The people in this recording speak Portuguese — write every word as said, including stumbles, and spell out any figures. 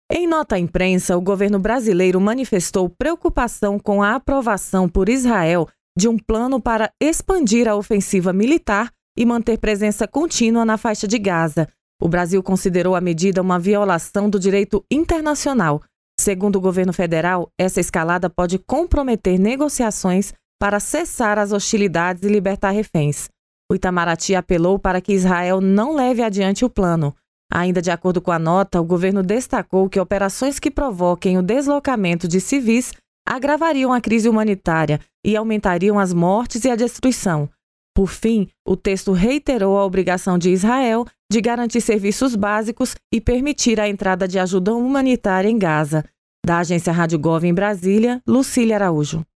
Em nota à imprensa, o governo brasileiro manifestou preocupação com a aprovação por Israel de um plano para expandir a ofensiva militar e manter presença contínua na faixa de Gaza. O Brasil considerou a medida uma violação do direito internacional. Segundo o governo federal, essa escalada pode comprometer negociações para cessar as hostilidades e libertar reféns. O Itamaraty apelou para que Israel não leve adiante o plano. Ainda de acordo com a nota, o governo destacou que operações que provoquem o deslocamento de civis agravariam a crise humanitária e aumentariam as mortes e a destruição. Por fim, o texto reiterou a obrigação de Israel de garantir serviços básicos e permitir a entrada de ajuda humanitária em Gaza. Da agência Rádio Gov em Brasília, Lucília Araújo.